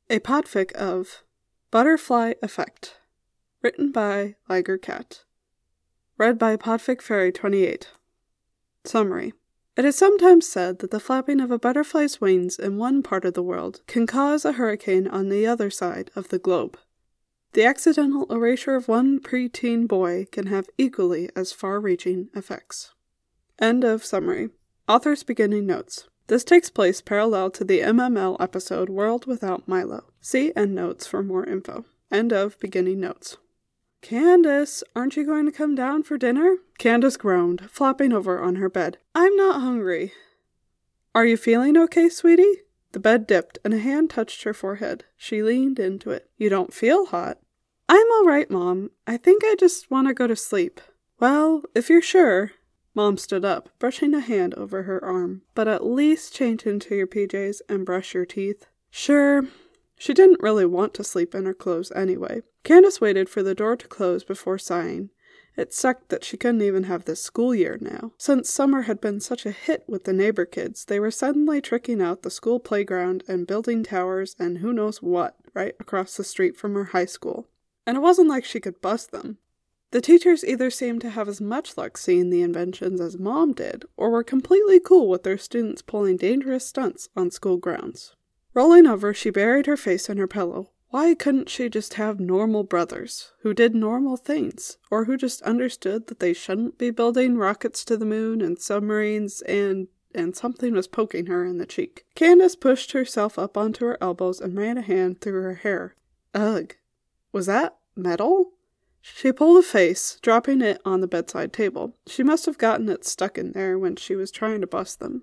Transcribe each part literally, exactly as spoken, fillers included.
A podfic of Butterfly Effect, written by Liger Cat, read by Podfic Fairy twenty-eight. Summary. It is sometimes said that the flapping of a butterfly's wings in one part of the world can cause a hurricane on the other side of the globe. The accidental erasure of one preteen boy can have equally as far-reaching effects. End of summary. Author's beginning notes. This takes place parallel to the M M L episode World Without Milo. See endnotes for more info. End of beginning notes. Candace, aren't you going to come down for dinner? Candace groaned, flopping over on her bed. I'm not hungry. Are you feeling okay, sweetie? The bed dipped, and a hand touched her forehead. She leaned into it. You don't feel hot. I'm all right, Mom. I think I just want to go to sleep. Well, if you're sure. Mom stood up, brushing a hand over her arm. But at least change into your P Js and brush your teeth. Sure. She didn't really want to sleep in her clothes anyway. Candace waited for the door to close before sighing. It sucked that she couldn't even have this school year now. Since summer had been such a hit with the neighbor kids, they were suddenly tricking out the school playground and building towers and who knows what right across the street from her high school. And it wasn't like she could bust them. The teachers either seemed to have as much luck seeing the inventions as Mom did, or were completely cool with their students pulling dangerous stunts on school grounds. Rolling over, she buried her face in her pillow. Why couldn't she just have normal brothers, who did normal things, or who just understood that they shouldn't be building rockets to the moon and submarines and... and something was poking her in the cheek. Candace pushed herself up onto her elbows and ran a hand through her hair. Ugh. Was that metal? She pulled a face, dropping it on the bedside table. She must have gotten it stuck in there when she was trying to bust them.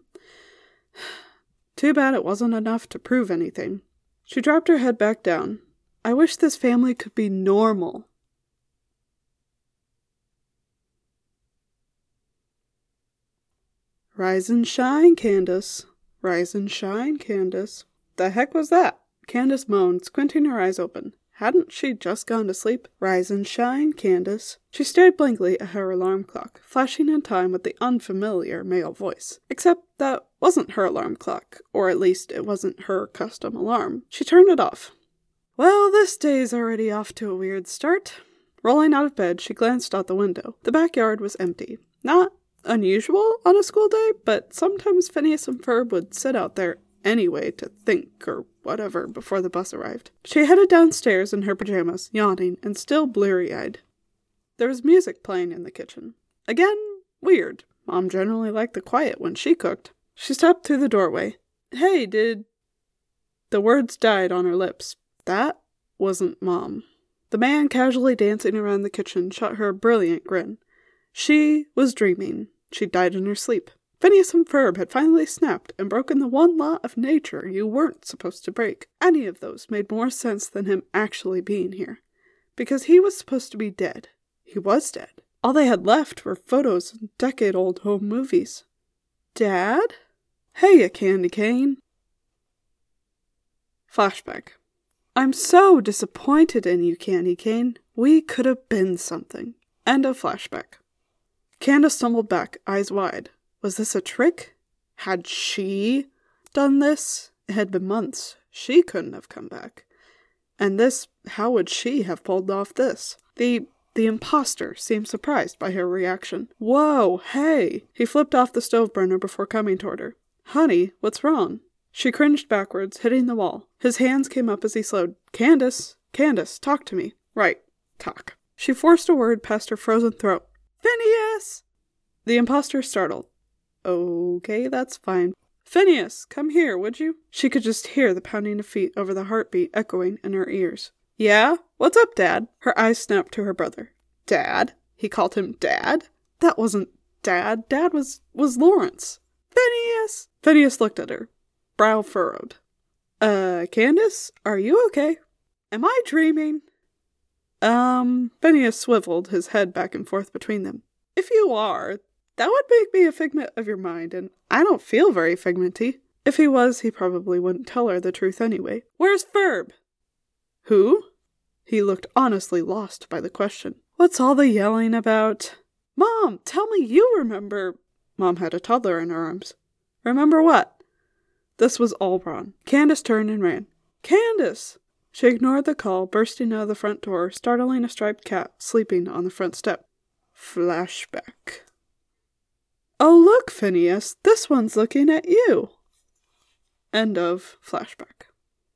Too bad it wasn't enough to prove anything. She dropped her head back down. I wish this family could be normal. Rise and shine, Candace. Rise and shine, Candace. The heck was that? Candace moaned, squinting her eyes open. Hadn't she just gone to sleep? Rise and shine, Candace. She stared blankly at her alarm clock, flashing in time with the unfamiliar male voice. Except that wasn't her alarm clock, or at least it wasn't her custom alarm. She turned it off. Well, this day's already off to a weird start. Rolling out of bed, she glanced out the window. The backyard was empty. Not unusual on a school day, but sometimes Phineas and Ferb would sit out there anyway to think or whatever before the bus arrived. She headed downstairs in her pajamas, yawning and still bleary-eyed. There was music playing in the kitchen. Again, weird. Mom generally liked the quiet when she cooked. She stepped through the doorway. Hey, did... The words died on her lips. That wasn't Mom. The man casually dancing around the kitchen shot her a brilliant grin. She was dreaming. She died in her sleep. Phineas and Ferb had finally snapped and broken the one law of nature you weren't supposed to break. Any of those made more sense than him actually being here. Because he was supposed to be dead. He was dead. All they had left were photos and decade-old home movies. Dad? Hey, a candy cane. Flashback. I'm so disappointed in you, Candy Cane. We could have been something. End of flashback. Candace stumbled back, eyes wide. Was this a trick? Had she done this? It had been months. She couldn't have come back. And this, how would she have pulled off this? The, the imposter seemed surprised by her reaction. Whoa, hey! He flipped off the stove burner before coming toward her. Honey, what's wrong? She cringed backwards, hitting the wall. His hands came up as he slowed. Candace, Candace, talk to me. Right, talk. She forced a word past her frozen throat. Phineas! The imposter startled. Okay, that's fine. Phineas, come here, would you? She could just hear the pounding of feet over the heartbeat echoing in her ears. Yeah? What's up, Dad? Her eyes snapped to her brother. Dad? He called him Dad? That wasn't Dad. Dad was, was Lawrence. Phineas! Phineas looked at her, brow furrowed. Uh, Candace, are you okay? Am I dreaming? Um, Phineas swiveled his head back and forth between them. If you are, that would make me a figment of your mind, and I don't feel very figmenty. If he was, he probably wouldn't tell her the truth anyway. Where's Ferb? Who? He looked honestly lost by the question. What's all the yelling about? Mom, tell me you remember. Mom had a toddler in her arms. Remember what? This was all wrong. Candace turned and ran. Candace! She ignored the call, bursting out of the front door, startling a striped cat sleeping on the front step. Flashback. Oh, look, Phineas, this one's looking at you. End of flashback.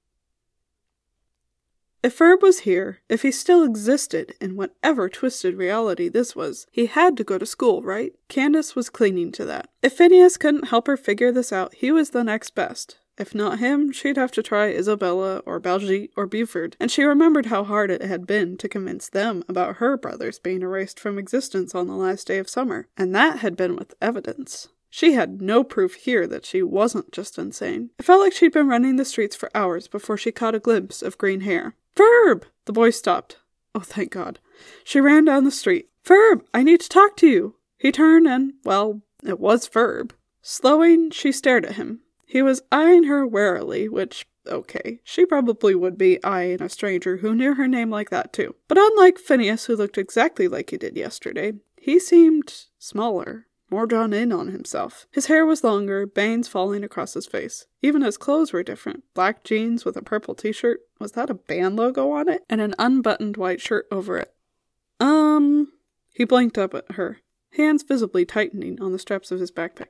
If Ferb was here, if he still existed in whatever twisted reality this was, he had to go to school, right? Candace was clinging to that. If Phineas couldn't help her figure this out, he was the next best. If not him, she'd have to try Isabella or Baljeet or Buford, and she remembered how hard it had been to convince them about her brothers being erased from existence on the last day of summer, and that had been with evidence. She had no proof here that she wasn't just insane. It felt like she'd been running the streets for hours before she caught a glimpse of green hair. Ferb! The boy stopped. Oh, thank God. She ran down the street. Ferb, I need to talk to you. He turned and, well, it was Ferb. Slowing, she stared at him. He was eyeing her warily, which, okay, she probably would be eyeing a stranger who knew her name like that too. But unlike Phineas, who looked exactly like he did yesterday, he seemed smaller, more drawn in on himself. His hair was longer, bangs falling across his face. Even his clothes were different. Black jeans with a purple t-shirt. Was that a band logo on it? And an unbuttoned white shirt over it. Um... He blinked up at her, hands visibly tightening on the straps of his backpack.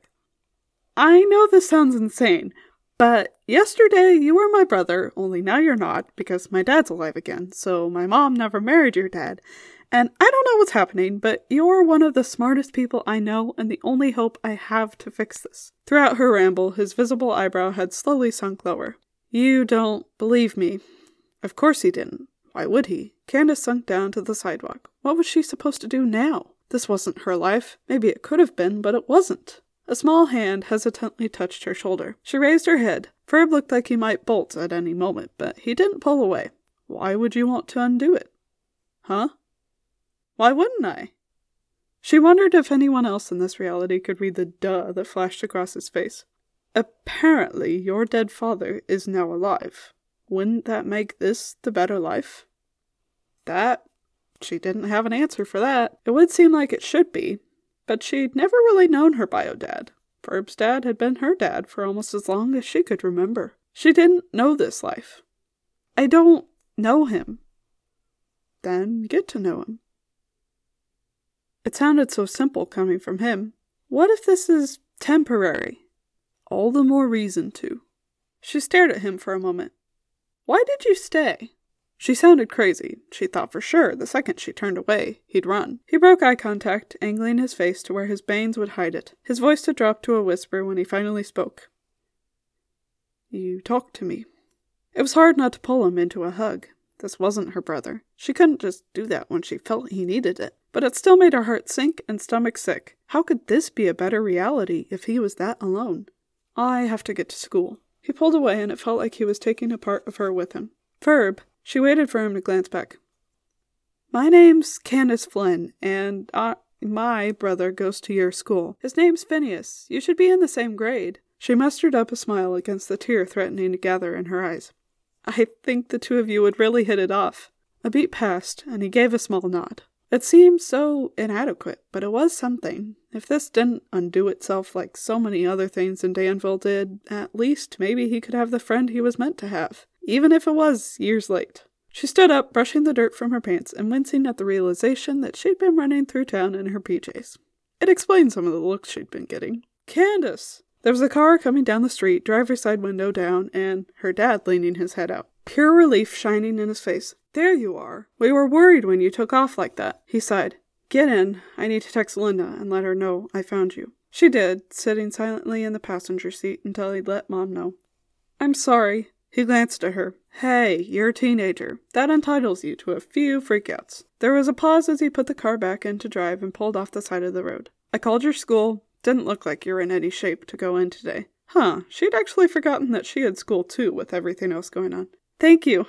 I know this sounds insane, but yesterday you were my brother, only now you're not, because my dad's alive again, so my mom never married your dad. And I don't know what's happening, but you're one of the smartest people I know, and the only hope I have to fix this. Throughout her ramble, his visible eyebrow had slowly sunk lower. You don't believe me. Of course he didn't. Why would he? Candace sunk down to the sidewalk. What was she supposed to do now? This wasn't her life. Maybe it could have been, but it wasn't. A small hand hesitantly touched her shoulder. She raised her head. Ferb looked like he might bolt at any moment, but he didn't pull away. Why would you want to undo it? Huh? Why wouldn't I? She wondered if anyone else in this reality could read the duh that flashed across his face. Apparently, your dead father is now alive. Wouldn't that make this the better life? That? She didn't have an answer for that. It would seem like it should be. But she'd never really known her bio-dad. Ferb's dad had been her dad for almost as long as she could remember. She didn't know this life. I don't know him. Then get to know him. It sounded so simple coming from him. What if this is temporary? All the more reason to. She stared at him for a moment. Why did you stay? She sounded crazy. She thought for sure the second she turned away, he'd run. He broke eye contact, angling his face to where his bangs would hide it. His voice had dropped to a whisper when he finally spoke. You talked to me. It was hard not to pull him into a hug. This wasn't her brother. She couldn't just do that when she felt he needed it. But it still made her heart sink and stomach sick. How could this be a better reality if he was that alone? I have to get to school. He pulled away and it felt like he was taking a part of her with him. Ferb. She waited for him to glance back. My name's Candace Flynn, and I, my brother goes to your school. His name's Phineas. You should be in the same grade. She mustered up a smile against the tear threatening to gather in her eyes. I think the two of you would really hit it off. A beat passed, and he gave a small nod. It seemed so inadequate, but it was something. If this didn't undo itself like so many other things in Danville did, at least maybe he could have the friend he was meant to have. Even if it was years late. She stood up, brushing the dirt from her pants and wincing at the realization that she'd been running through town in her P Js. It explained some of the looks she'd been getting. Candace! There was a car coming down the street, driver's side window down, and her dad leaning his head out. Pure relief shining in his face. There you are. We were worried when you took off like that. He sighed. Get in. I need to text Linda and let her know I found you. She did, sitting silently in the passenger seat until he'd let Mom know. I'm sorry. He glanced at her. Hey, you're a teenager. That entitles you to a few freakouts. There was a pause as he put the car back into drive and pulled off the side of the road. I called your school. Didn't look like you were in any shape to go in today. Huh, she'd actually forgotten that she had school too with everything else going on. Thank you.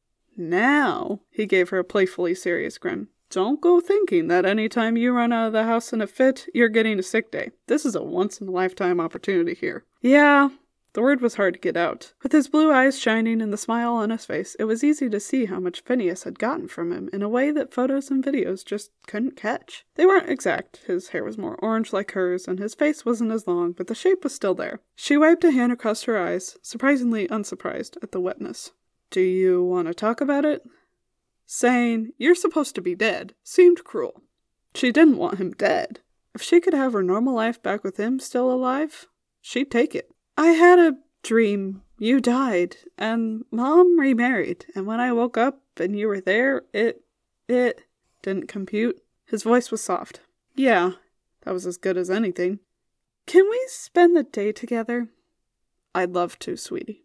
Now, he gave her a playfully serious grin. Don't go thinking that any time you run out of the house in a fit, you're getting a sick day. This is a once-in-a-lifetime opportunity here. Yeah. The word was hard to get out. With his blue eyes shining and the smile on his face, it was easy to see how much Phineas had gotten from him in a way that photos and videos just couldn't catch. They weren't exact. His hair was more orange like hers, and his face wasn't as long, but the shape was still there. She wiped a hand across her eyes, surprisingly unsurprised at the wetness. Do you want to talk about it? Saying, "You're supposed to be dead," seemed cruel. She didn't want him dead. If she could have her normal life back with him still alive, she'd take it. I had a dream. You died, and Mom remarried, and when I woke up and you were there, it, it didn't compute. His voice was soft. Yeah, that was as good as anything. Can we spend the day together? I'd love to, sweetie.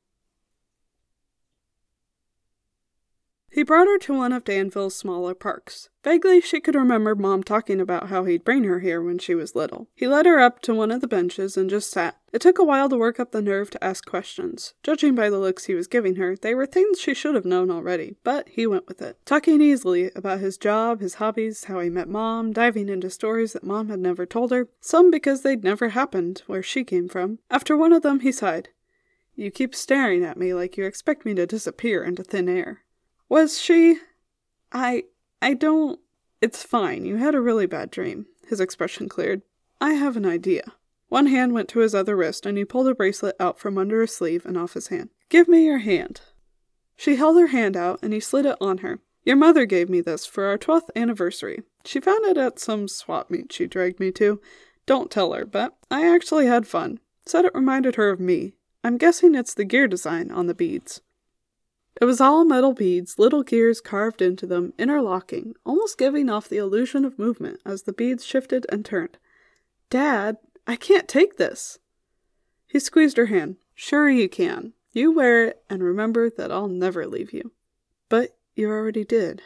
He brought her to one of Danville's smaller parks. Vaguely, she could remember Mom talking about how he'd bring her here when she was little. He led her up to one of the benches and just sat. It took a while to work up the nerve to ask questions. Judging by the looks he was giving her, they were things she should have known already, but he went with it. Talking easily about his job, his hobbies, how he met Mom, diving into stories that Mom had never told her, some because they'd never happened where she came from. After one of them, he sighed. You keep staring at me like you expect me to disappear into thin air. Was she? I... I don't... It's fine, you had a really bad dream. His expression cleared. I have an idea. One hand went to his other wrist, and he pulled a bracelet out from under his sleeve and off his hand. Give me your hand. She held her hand out, and he slid it on her. Your mother gave me this for our twelfth anniversary. She found it at some swap meet she dragged me to. Don't tell her, but I actually had fun. Said it reminded her of me. I'm guessing it's the gear design on the beads. It was all metal beads, little gears carved into them, interlocking, almost giving off the illusion of movement as the beads shifted and turned. Dad, I can't take this. He squeezed her hand. Sure you can. You wear it, and remember that I'll never leave you. But you already did.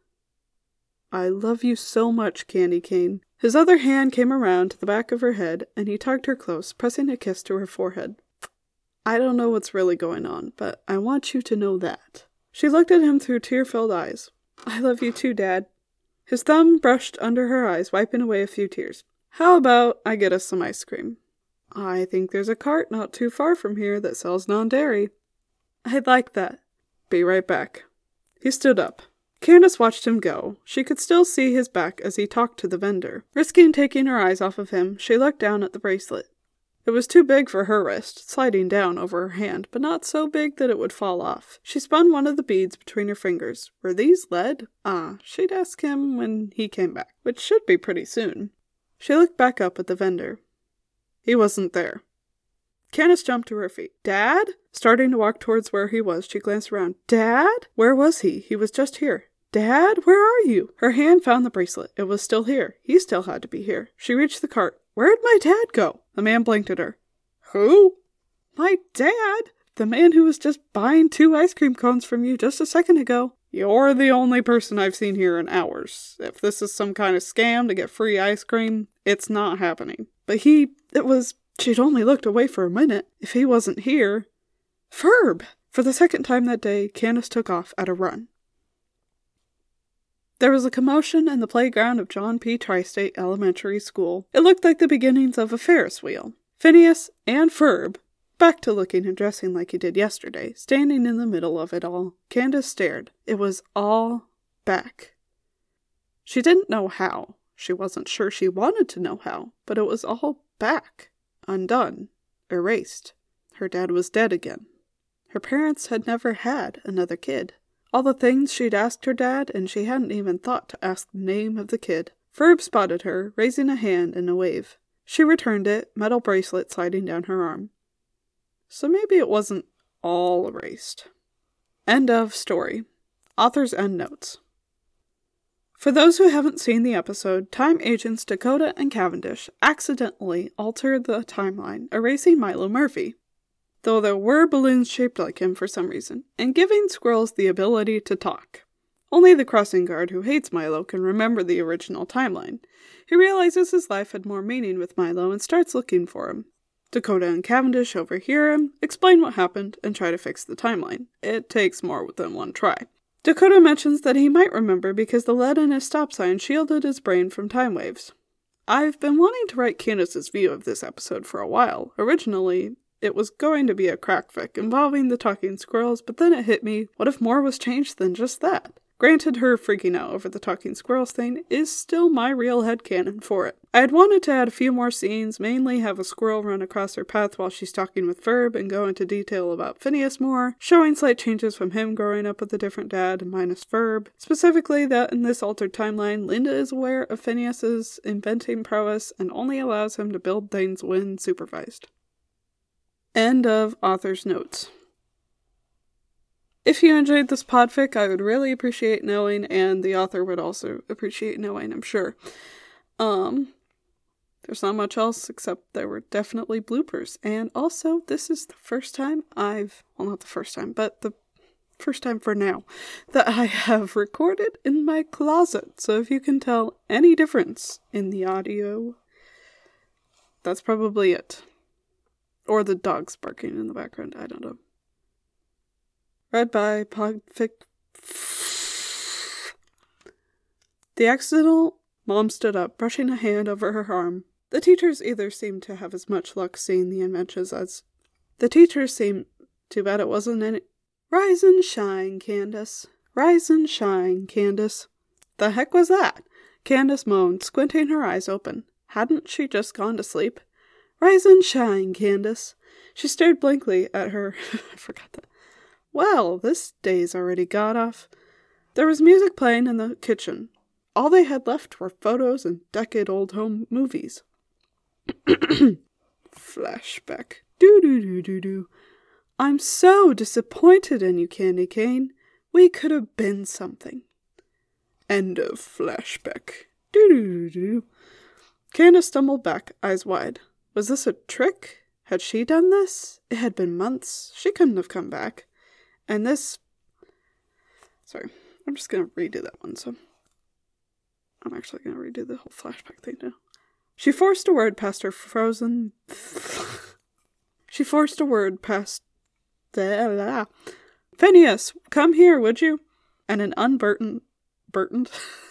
I love you so much, Candy Cane. His other hand came around to the back of her head, and he tugged her close, pressing a kiss to her forehead. I don't know what's really going on, but I want you to know that. She looked at him through tear-filled eyes. I love you too, Dad. His thumb brushed under her eyes, wiping away a few tears. How about I get us some ice cream? I think there's a cart not too far from here that sells non-dairy. I'd like that. Be right back. He stood up. Candace watched him go. She could still see his back as he talked to the vendor. Risking taking her eyes off of him, she looked down at the bracelet. It was too big for her wrist, sliding down over her hand, but not so big that it would fall off. She spun one of the beads between her fingers. Were these lead? Ah, she'd ask him when he came back, which should be pretty soon. She looked back up at the vendor. He wasn't there. Candace jumped to her feet. Dad? Starting to walk towards where he was, she glanced around. Dad? Where was he? He was just here. Dad, where are you? Her hand found the bracelet. It was still here. He still had to be here. She reached the cart. Where'd my dad go? The man blinked at her. Who? My dad? The man who was just buying two ice cream cones from you just a second ago. You're the only person I've seen here in hours. If this is some kind of scam to get free ice cream, it's not happening. But he, it was, she'd only looked away for a minute. If he wasn't here. Ferb! For the second time that day, Candace took off at a run. There was a commotion in the playground of John P. Tri-State Elementary School. It looked like the beginnings of a Ferris wheel. Phineas and Ferb, back to looking and dressing like he did yesterday, standing in the middle of it all. Candace stared. It was all back. She didn't know how. She wasn't sure she wanted to know how, but it was all back. Undone. Erased. Her dad was dead again. Her parents had never had another kid. All the things she'd asked her dad, and she hadn't even thought to ask the name of the kid. Ferb spotted her, raising a hand in a wave. She returned it, metal bracelet sliding down her arm. So maybe it wasn't all erased. End of story. Author's endnotes. For those who haven't seen the episode, time agents Dakota and Cavendish accidentally altered the timeline, erasing Milo Murphy, though there were balloons shaped like him for some reason, and giving squirrels the ability to talk. Only the crossing guard who hates Milo can remember the original timeline. He realizes his life had more meaning with Milo and starts looking for him. Dakota and Cavendish overhear him, explain what happened, and try to fix the timeline. It takes more than one try. Dakota mentions that he might remember because the lead in his stop sign shielded his brain from time waves. I've been wanting to write Candace's view of this episode for a while. Originally, it was going to be a crack fic involving the talking squirrels, but then it hit me, what if more was changed than just that? Granted, her freaking out over the talking squirrels thing is still my real headcanon for it. I had wanted to add a few more scenes, mainly have a squirrel run across her path while she's talking with Ferb and go into detail about Phineas more, showing slight changes from him growing up with a different dad minus Ferb. Specifically that in this altered timeline, Linda is aware of Phineas's inventing prowess and only allows him to build things when supervised. End of author's notes. If you enjoyed this podfic, I would really appreciate knowing, and the author would also appreciate knowing, I'm sure. Um, there's not much else except there were definitely bloopers. And also, this is the first time I've, well, not the first time, but the first time for now, that I have recorded in my closet. So if you can tell any difference in the audio, that's probably it. Or the dogs barking in the background, I don't know. Read by Podfic. The accidental mom stood up, brushing a hand over her arm. The teachers either seemed to have as much luck seeing the inventions as... The teachers seemed... Too bad it wasn't any... Rise and shine, Candace. Rise and shine, Candace. The heck was that? Candace moaned, squinting her eyes open. Hadn't she just gone to sleep? Rise and shine, Candace. She stared blankly at her... I forgot that. Well, this day's already got off. There was music playing in the kitchen. All they had left were photos and decade-old home movies. Flashback. Doo-doo-doo-doo-doo. I'm so disappointed in you, Candy Cane. We could have been something. End of flashback. Doo-doo-doo-doo. Candace stumbled back, eyes wide. Was this a trick? Had she done this? It had been months. She couldn't have come back. And this... Sorry, I'm just going to redo that one, so... I'm actually going to redo the whole flashback thing now. She forced a word past her frozen... she forced a word past... Phineas, come here, would you? And an unburdened... Burtoned?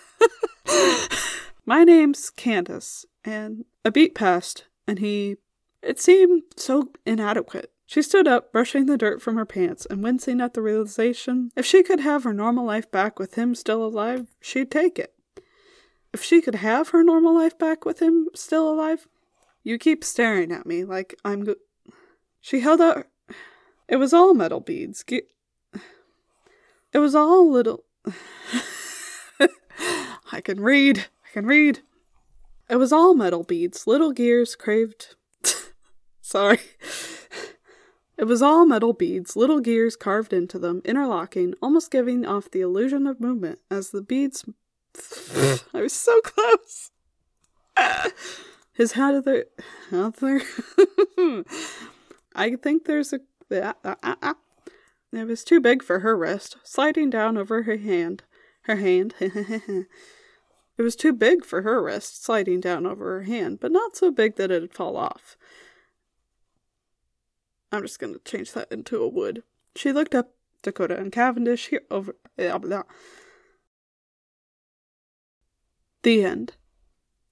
My name's Candace, and a beat passed, and he... It seemed so inadequate. She stood up, brushing the dirt from her pants, and wincing at the realization if she could have her normal life back with him still alive, she'd take it. If she could have her normal life back with him still alive? You keep staring at me like I'm go- She held out... It was all metal beads. Ge- it was all little... I can read. I can read. It was all metal beads. Little gears craved... Sorry. It was all metal beads, little gears carved into them, interlocking, almost giving off the illusion of movement as the beads... I was so close! His hat other... other... I think there's a... It was too big for her wrist, sliding down over her hand. Her hand. It was too big for her wrist, sliding down over her hand, but not so big that it'd fall off. I'm just going to change that into a wood. She looked up Dakota and Cavendish here over... Blah, blah. The end.